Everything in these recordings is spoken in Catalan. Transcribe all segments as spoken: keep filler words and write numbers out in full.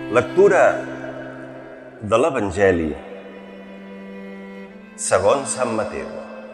Lectura de l'Evangeli segons Sant Mateu.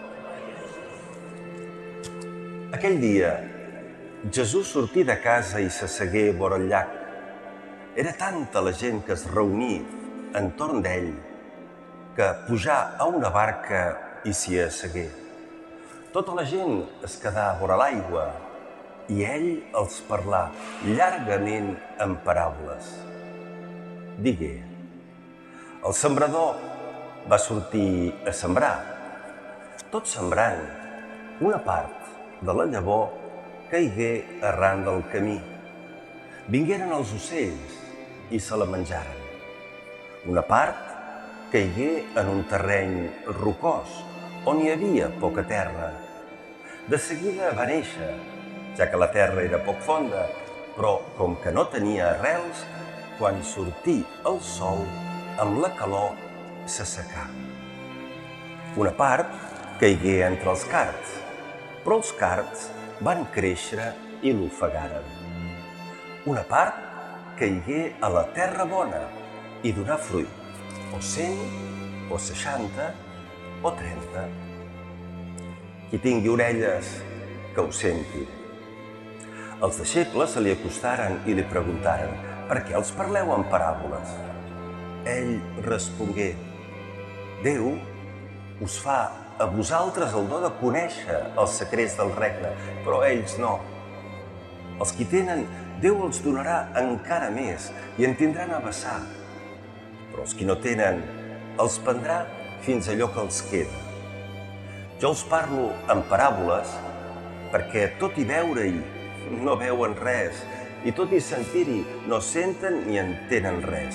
Aquell dia, Jesús sortí de casa i s'assegué vora el llac. Era tanta la gent que es reuní entorn d'ell que pujà a una barca i s'hi assegué. Tota la gent es quedà vora l'aigua i ell els parlà llargament en paraules. Digué: el sembrador va sortir a sembrar. Tot sembrant, una part de la llavor caigué arran del camí. Vingueren els ocells i se la menjaren. Una part caigué en un terreny rocós, on hi havia poca terra. De seguida va néixer, ja que la terra era poc fonda, però com que no tenia arrels, quan sortí el sol, amb la calor s'assecà. Una part caigué entre els cards, però els cards van créixer i l'ofegaren. Una part caigué a la terra bona i donà fruit, o cent, o seixanta, o trenta. Qui tingui orelles, que ho senti. Els deixebles se li acostaren i li preguntaren: per què els parleu en paràboles? Ell respongué: Déu us fa a vosaltres el do de conèixer els secrets del regne, però ells no. Els qui tenen, Déu els donarà encara més i en tindran a vessar. Però els qui no tenen, els prendrà fins allò que els queda. Jo els parlo en paràboles perquè tot i veure-hi no veuen res i tot i sentir-hi no senten ni entenen res.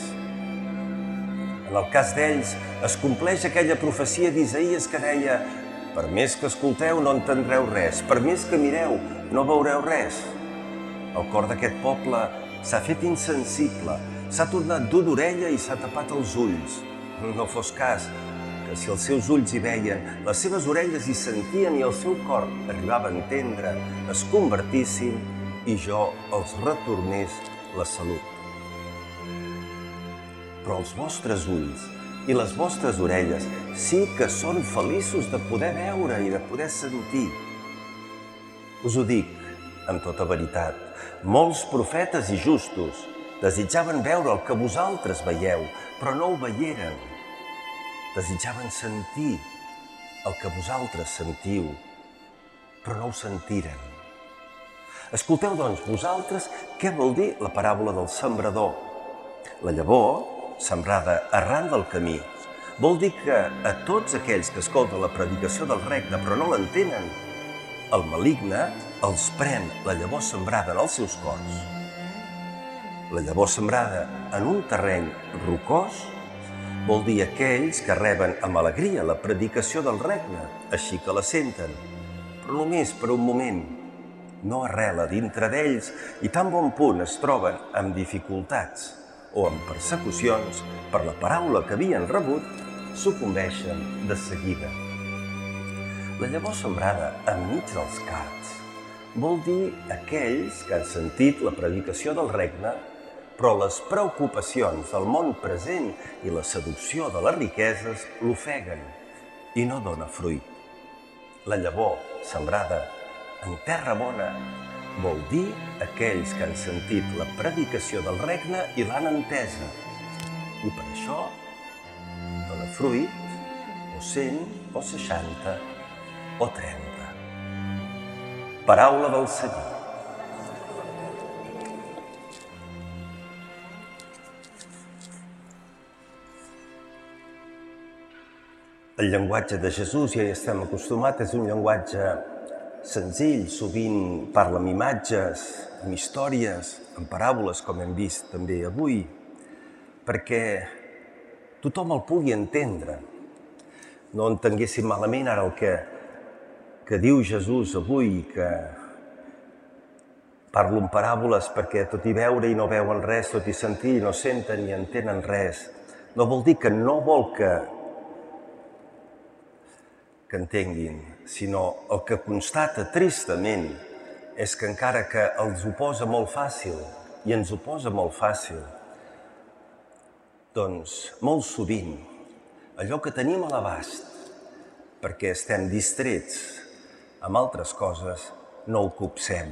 En el cas d'ells es compleix aquella profecia d'Isaïes que deia: per més que escolteu no entendreu res, per més que mireu no veureu res. El cor d'aquest poble s'ha fet insensible, s'ha tornat dur d'orella i s'ha tapat els ulls. No fos cas que si els seus ulls hi veien, les seves orelles hi sentien i el seu cor arribava a entendre, es convertissin i jo els retornés la salut. Però els vostres ulls i les vostres orelles sí que són feliços de poder veure i de poder sentir. Us ho dic amb tota veritat, molts profetes i justos desitjaven veure el que vosaltres veieu, però no ho veieren. Desitjaven sentir el que vosaltres sentiu, però no ho sentiren. Escolteu, doncs, vosaltres què vol dir la paràbola del sembrador. La llavor, sembrada arran del camí, vol dir que a tots aquells que escolten la predicació del regne però no l'entenen, el maligne els pren la llavor sembrada en els seus cors. La llavor sembrada en un terreny rocós vol dir aquells que reben amb alegria la predicació del regne, així que la senten, però només per un moment. No arrela dintre d'ells i tan bon punt es troben amb dificultats o amb persecucions per la paraula que havien rebut, sucumbeixen de seguida. La llavor sembrada enmig dels cards vol dir aquells que han sentit la predicació del regne, però les preocupacions del món present i la seducció de les riqueses l'ofeguen i no dona fruit. La llavor sembrada en terra bona vol dir aquells que han sentit la predicació del regne i l'han entesa. I per això dona fruit, o cent, o seixanta, o trenta. Paraula del Senyor. El llenguatge de Jesús, ja hi estem acostumats, és un llenguatge senzill, sovint parla amb imatges, amb històries, amb paràboles, com hem vist també avui, perquè tothom el pugui entendre. No entenguéssim malament ara el que, que diu Jesús avui, que parlo en paràboles perquè tot i veure i no veuen res, tot i sentir i no senten ni entenen res. No vol dir que no vol que que entenguin, sinó el que constata tristament és que encara que els ho posa molt fàcil, i ens ho posa molt fàcil, Doncs molt sovint allò que tenim a l'abast perquè estem distrets amb altres coses no ho copsem.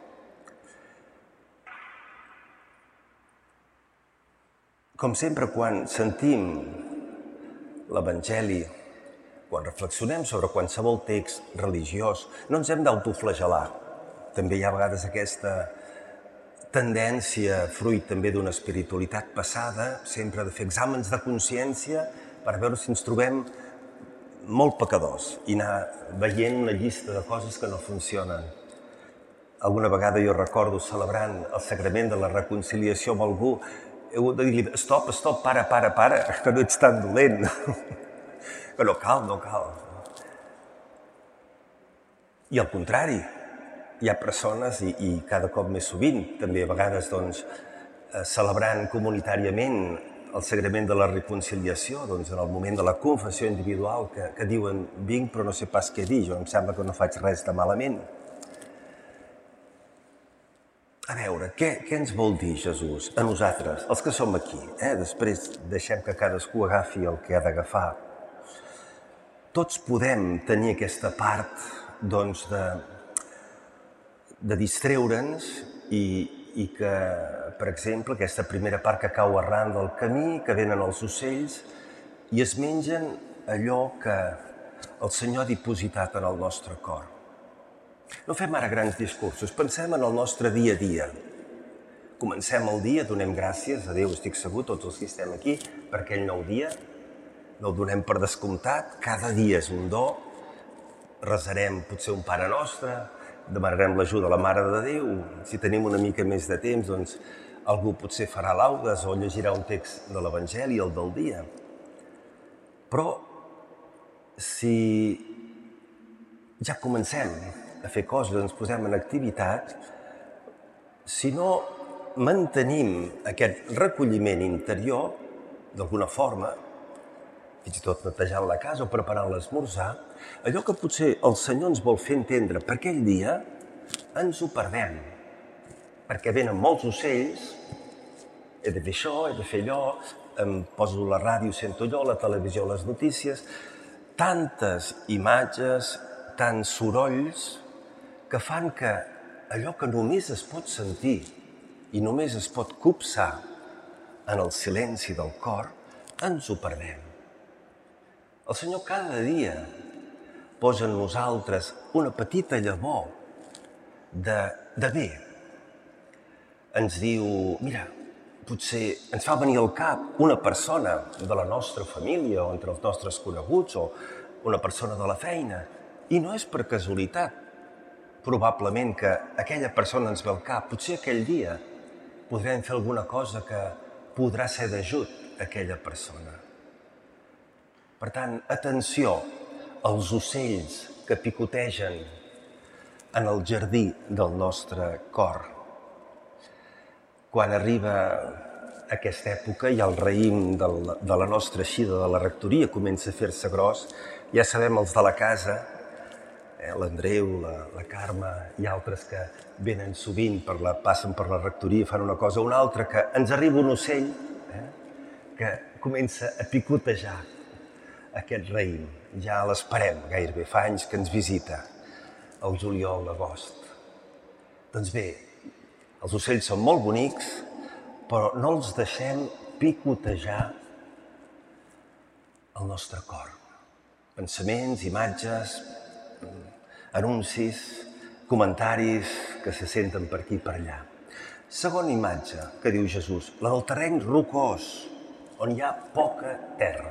Com sempre, quan sentim l'Evangeli, quan reflexionem sobre qualsevol text religiós, no ens hem d'autoflagelar. També hi ha a vegades aquesta tendència, fruit també d'una espiritualitat passada, sempre de fer exàmens de consciència per veure si ens trobem molt pecadors i anar veient una llista de coses que no funcionen. Alguna vegada jo recordo celebrant el sagrament de la reconciliació amb algú, he hagut de dir-li, stop, stop, para, para, para, que no ets tan dolent. Que no cal, no cal. I al contrari, hi ha persones, i, i cada cop més sovint, també a vegades doncs, celebrant comunitàriament el sagrament de la reconciliació, doncs en el moment de la confessió individual, que, que diuen vinc però no sé pas què dir, jo em sembla que no faig res de malament. A veure, què, què ens vol dir Jesús a nosaltres, els que som aquí? Eh? Després deixem que cadascú agafi el que ha d'agafar. Tots podem tenir aquesta part doncs, de, de distreure'ns i, i que, per exemple, aquesta primera part que cau arran del camí, que venen els ocells i es mengen allò que el Senyor ha dipositat en el nostre cor. No fem ara grans discursos, pensem en el nostre dia a dia. Comencem el dia, donem gràcies a Déu, estic segur, tots els que estem aquí, per aquell nou dia. No el donem per descomptat, cada dia és un do. Resarem potser un Pare Nostre, demanarem l'ajuda a la Mare de Déu. Si tenim una mica més de temps, doncs algú potser farà laudes o llegirà un text de l'Evangeli, el del dia. Però si ja comencem a fer coses, ens posem en activitat, si no mantenim aquest recolliment interior, d'alguna forma, fins i tot netejant la casa o preparant l'esmorzar, allò que potser el Senyor ens vol fer entendre per aquell dia, ens ho perdem. Perquè venen molts ocells, he de fer això, he de fer allò, em poso la ràdio, sento allò, la televisió, les notícies, tantes imatges, tants sorolls, que fan que allò que només es pot sentir i només es pot copsar en el silenci del cor, ens ho perdem. El Senyor cada dia posa en nosaltres una petita llavor de, de bé. Ens diu, mira, potser ens fa venir al cap una persona de la nostra família o entre els nostres coneguts o una persona de la feina. I no és per casualitat. Probablement que aquella persona ens ve al cap. Potser aquell dia podrem fer alguna cosa que podrà ser d'ajut a aquella persona. Per tant, atenció als ocells que picotegen en el jardí del nostre cor. Quan arriba aquesta època i el raïm de la nostra eixida de la rectoria comença a fer-se gros, ja sabem els de la casa, l'Andreu, la, la Carme i altres que venen sovint, per la, passen per la rectoria, fan una cosa o una altra, que ens arriba un ocell eh, que comença a picotejar aquest raïm. Ja l'esperem gairebé, fa anys que ens visita, el juliol, l'agost. Doncs bé, els ocells són molt bonics, però no els deixem picotejar el nostre cor. Pensaments, imatges, anuncis, comentaris que se senten per aquí i per allà. Segona imatge que diu Jesús, la del terreny rocós, on hi ha poca terra.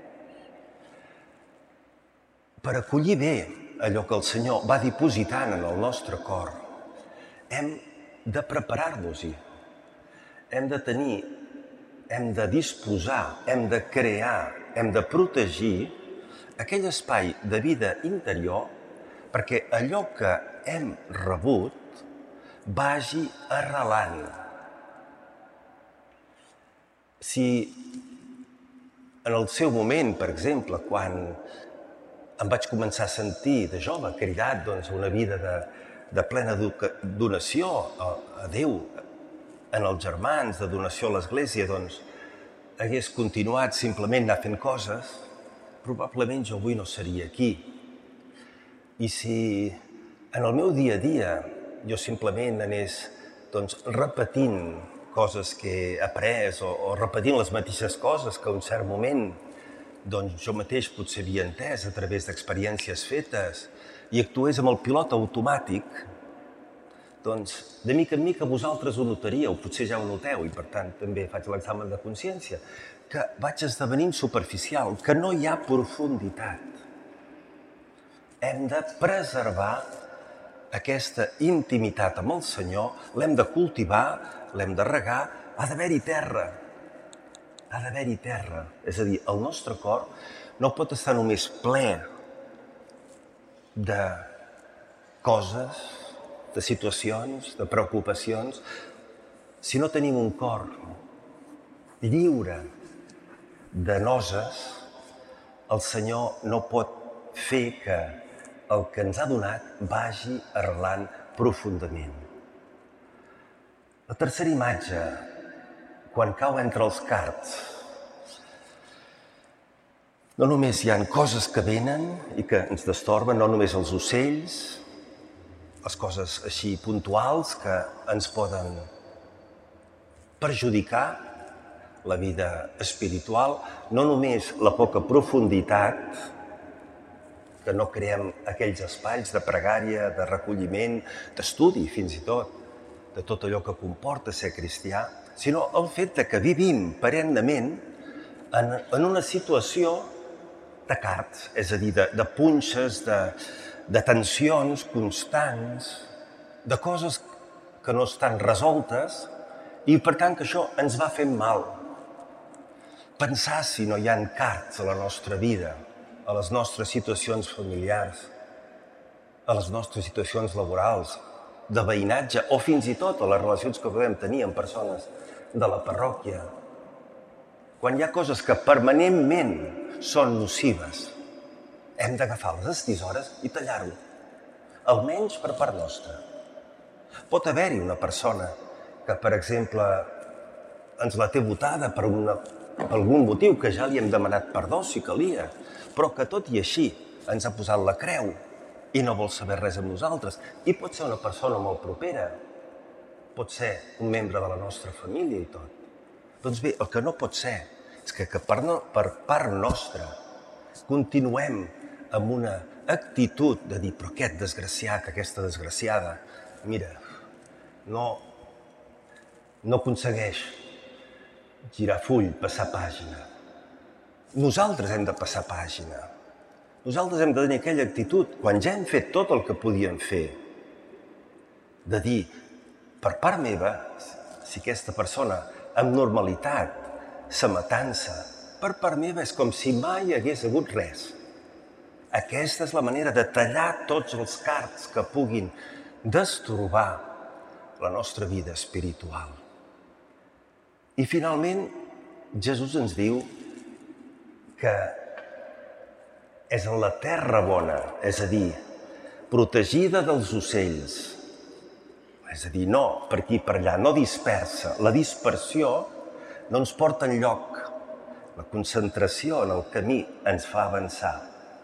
Per acollir bé allò que el Senyor va dipositant en el nostre cor, hem de preparar-nos-hi, hem de tenir, hem de disposar, hem de crear, hem de protegir aquell espai de vida interior perquè allò que hem rebut vagi arrelant. Si en el seu moment, per exemple, quan em vaig començar a sentir de jove cridat doncs, a una vida de, de plena donació a, a Déu, en els germans, de donació a l'Església, doncs hagués continuat simplement anar fent coses, probablement jo avui no seria aquí. I si en el meu dia a dia jo simplement anés doncs, repetint coses que he après o, o repetint les mateixes coses que a un cert moment doncs, jo mateix potser havia entès a través d'experiències fetes i actués amb el pilot automàtic, doncs de mica en mica vosaltres ho notaríeu, potser ja ho noteu i per tant també faig l'examen de consciència, que vaig esdevenint superficial, que no hi ha profunditat. Hem de preservar aquesta intimitat amb el Senyor, l'hem de cultivar, l'hem de regar, ha d'haver-hi terra. Ha d'haver-hi terra. És a dir, el nostre cor no pot estar només ple de coses, de situacions, de preocupacions, si no tenim un cor lliure de noses, el Senyor no pot fer que el que ens ha donat vagi arrelant profundament. La tercera imatge, quan cau entre els cards, no només hi ha coses que venen i que ens destorben, no només els ocells, les coses així puntuals que ens poden perjudicar la vida espiritual, no només la poca profunditat, que no creem aquells espais de pregària, de recolliment, d'estudi fins i tot, de tot allò que comporta ser cristià, sinó el fet de que vivim perennament en, en una situació de cards, és a dir, de, de punxes, de, de tensions constants, de coses que no estan resoltes i per tant que això ens va fent mal. Pensar si no hi ha cards a la nostra vida, a les nostres situacions familiars, a les nostres situacions laborals, de veïnatge o fins i tot a les relacions que podem tenir amb persones de la parròquia. Quan hi ha coses que permanentment són nocives, hem d'agafar les estisores i tallar-ho, almenys per part nostra. Pot haver-hi una persona que, per exemple, ens la té votada per, una, per algun motiu que ja li hem demanat perdó si calia, però que tot i així ens ha posat la creu i no vol saber res amb nosaltres. I pot ser una persona molt propera, pot ser un membre de la nostra família i tot. Doncs bé, el que no pot ser és que, que per, no, per part nostra continuem amb una actitud de dir però aquest desgraciat, aquesta desgraciada, mira, no, no aconsegueix girar full, passar pàgina. Nosaltres hem de passar pàgina. Nosaltres hem de tenir aquella actitud, quan ja hem fet tot el que podíem fer, de dir, per part meva, si aquesta persona amb normalitat se m'atansa, per part meva és com si mai hagués hagut res. Aquesta és la manera de tallar tots els cards que puguin destorbar la nostra vida espiritual. I finalment, Jesús ens diu que és en la terra bona, és a dir, protegida dels ocells. És a dir, no per aquí i per allà, no dispersa. La dispersió no ens porta enlloc. La concentració en el camí ens fa avançar.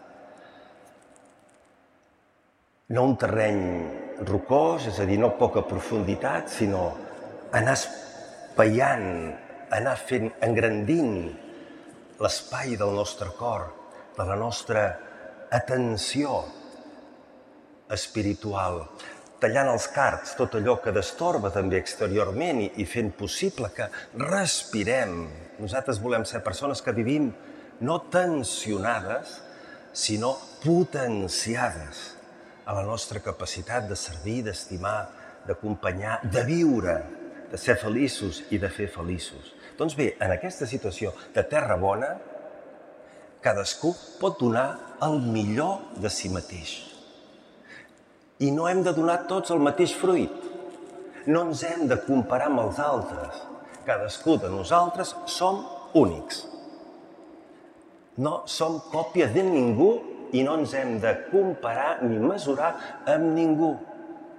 No un terreny rocós, és a dir, no poca profunditat, sinó anar espaiant, anar fent, engrandint l'espai del nostre cor, de la nostra atenció espiritual, tallant els cards, tot allò que destorba també exteriorment i, i fent possible que respirem. Nosaltres volem ser persones que vivim no tensionades, sinó potenciades a la nostra capacitat de servir, d'estimar, d'acompanyar, de viure, de ser feliços i de fer feliços. Doncs bé, en aquesta situació de terra bona, cadascú pot donar el millor de si mateix. I no hem de donar tots el mateix fruit. No ens hem de comparar amb els altres. Cadascú de nosaltres som únics. No som còpia de ningú i no ens hem de comparar ni mesurar amb ningú.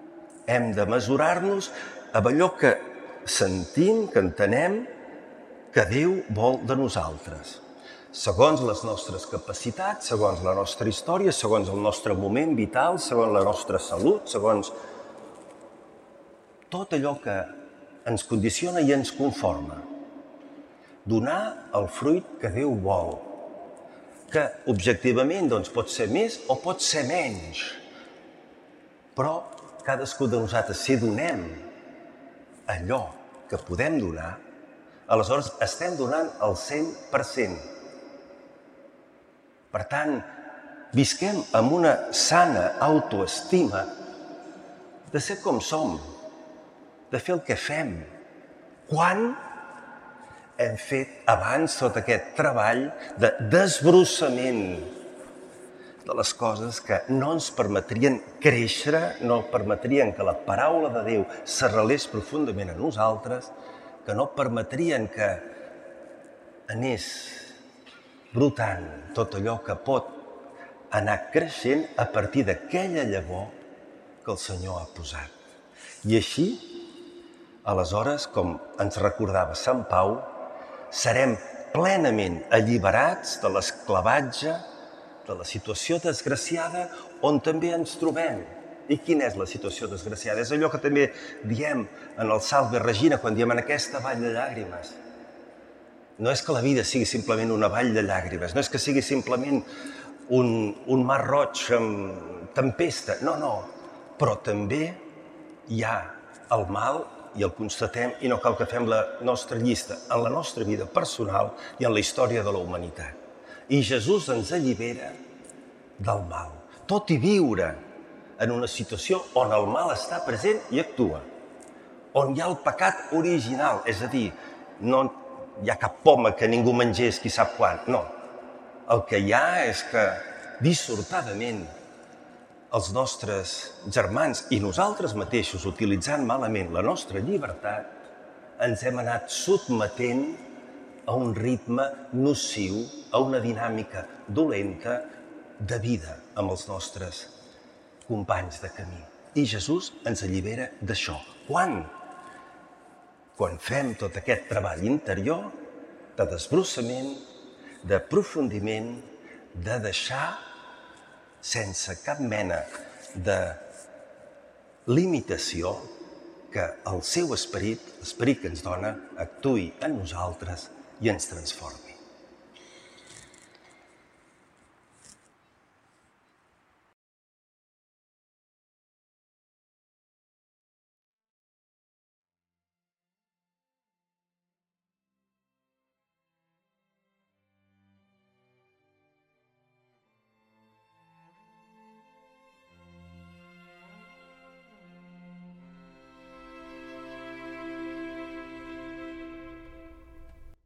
Hem de mesurar-nos amb allò que sentim, que entenem que Déu vol de nosaltres, segons les nostres capacitats, segons la nostra història, segons el nostre moment vital, segons la nostra salut, segons tot allò que ens condiciona i ens conforma. Donar el fruit que Déu vol, que objectivament doncs, pot ser més o pot ser menys, però cadascú de nosaltres, si donem allò que podem donar, aleshores estem donant el cent per cent. Per tant, visquem amb una sana autoestima de ser com som, de fer el que fem. Quan hem fet abans tot aquest treball de desbrossament de les coses que no ens permetrien créixer, no permetrien que la paraula de Déu s'arrelés profundament a nosaltres, que no permetrien que anés brotant tot allò que pot anar creixent a partir d'aquella llavor que el Senyor ha posat. I així, aleshores, com ens recordava Sant Pau, serem plenament alliberats de l'esclavatge, de la situació desgraciada on també ens trobem. I quina és la situació desgraciada? És allò que també diem en el Salve Regina, quan diem en aquesta vall de llàgrimes. No és que la vida sigui simplement una vall de llàgrimes, no és que sigui simplement un, un mar roig amb tempesta, no, no. Però també hi ha el mal i el constatem i no cal que fem la nostra llista en la nostra vida personal i en la història de la humanitat. I Jesús ens allibera del mal, tot i viure en una situació on el mal està present i actua, on hi ha el pecat original, és a dir, no hi ha cap poma que ningú mengés qui sap quan, no. El que hi ha és que, dissortadament, els nostres germans i nosaltres mateixos, utilitzant malament la nostra llibertat, ens hem anat sotmetent a un ritme nociu, a una dinàmica dolenta de vida amb els nostres companys de camí. I Jesús ens allibera d'això. Quan? Quan fem tot aquest treball interior de desbrossament, d'aprofundiment, de deixar sense cap mena de limitació que el seu esperit, l'esperit que ens dona, actuï en nosaltres i ens transformi.